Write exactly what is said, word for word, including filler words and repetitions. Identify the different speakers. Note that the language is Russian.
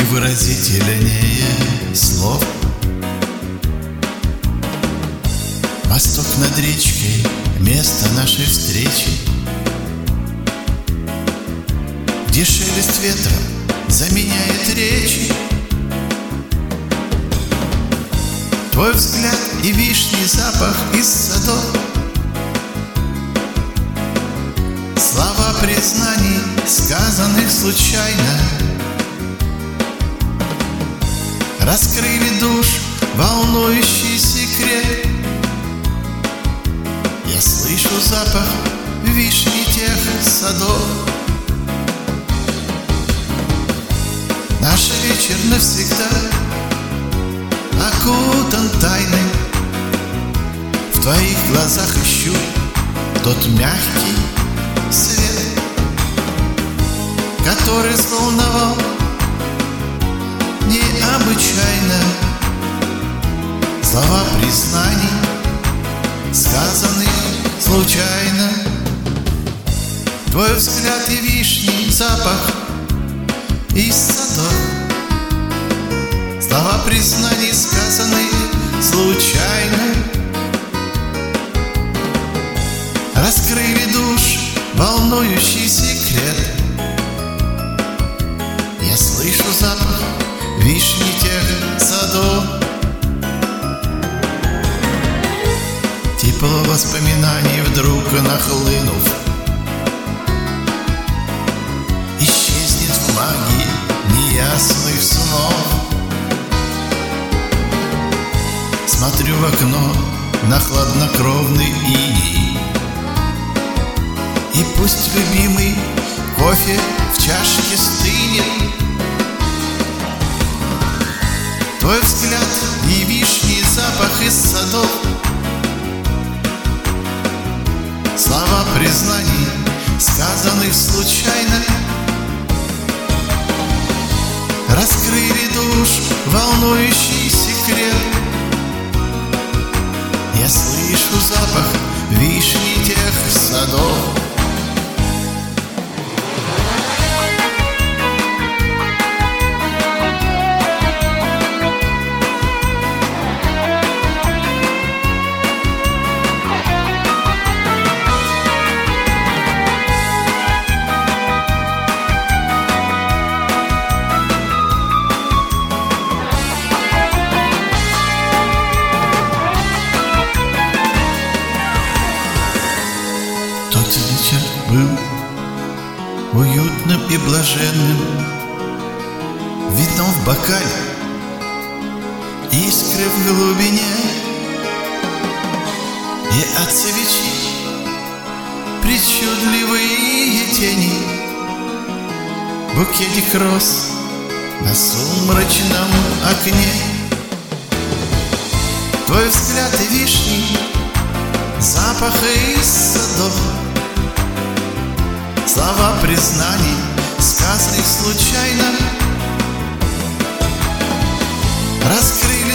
Speaker 1: выразительнее слов. Восток над речкой, место нашей встречи, где шелест ветра заменяет речи. Твой взгляд и вишний запах из садов, слова признаний, сказанных случайно, раскрыли душ волнующий секрет. Я слышу запах вишни тех садов. Наш вечер навсегда окутан тайной. В твоих глазах ищу тот мягкий свет, который взволновал необычайно. Слова признаний, сказанные случайно. Твой взгляд и вишний запах из садов, слова признаний, сказанные случайно, раскрыли душ волнующий секрет. Я слышу запах вишни тех садов. Тепло воспоминаний вдруг нахлынув, исчезнет в магии неясных снов. Смотрю в окно на хладнокровный иней, и пусть любимый кофе в чашке стынет. Твой взгляд и вишний запах из садов, слова признаний, сказанных случайно, раскрыли душ волнующий секрет. Я слышу запах вишни тех садов. Вечер был уютным и блаженным. Видно в бокале искры в глубине, и от свечи причудливые тени, букетик роз на сумрачном окне. Твой взгляд и вишни, запах из садов, слова признаний, сказанных случайно, раскрыли